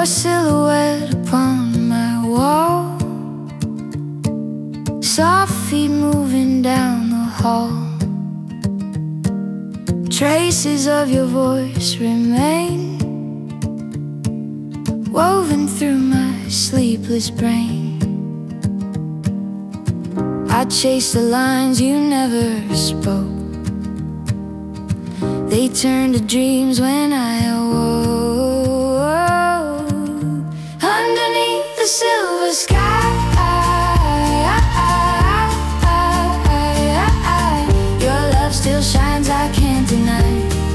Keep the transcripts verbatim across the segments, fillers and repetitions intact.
your silhouette upon my wall, soft feet moving down the hall. Traces of your voice remain, woven through my sleepless brain. I chase the lines you never spoke, they turned to dreams when I awoke. Underneath the silver sky, your love still shines, I can't deny.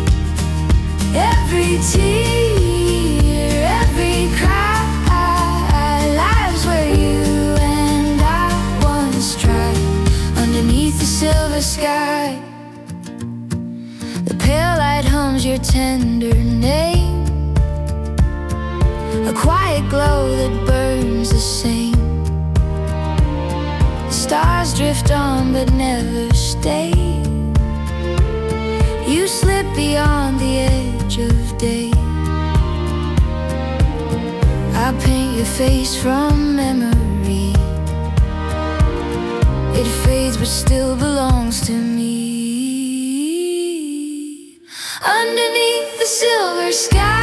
Every tear, every cry, lives where you and I once tried. Underneath the silver sky, the pale light hums your tender name, a quiet glow that burns the same. The stars drift on but never stay. You slip beyond the edge of day. I paint your face from memory, it fades but still belongs to me. Underneath the silver sky,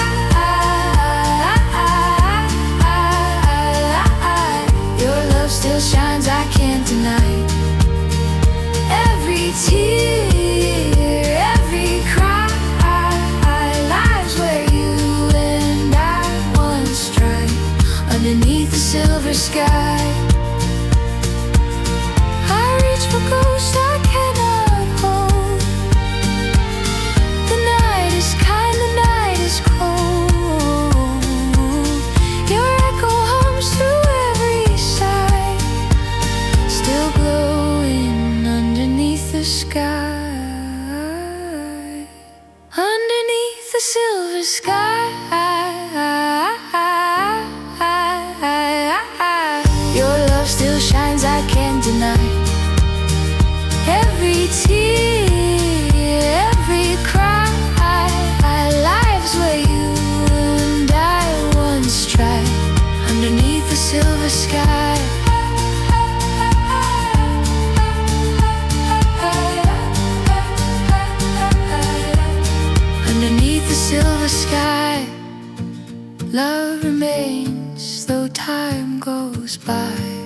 your love still shines, I can't deny. Every tear, every cry, lives where you and I once tried. Underneath the silver sky, I reach for ghosts I cannot hold. The night is kind, the night is cold. Your echo hums through every sigh, still glowing underneath the sky. Underneath the silver sky, your love still shines, I can't deny. Every tear, every cry, lives where you and I once tried. Underneath the silver sky, underneath the silver sky, love remains though time goes by.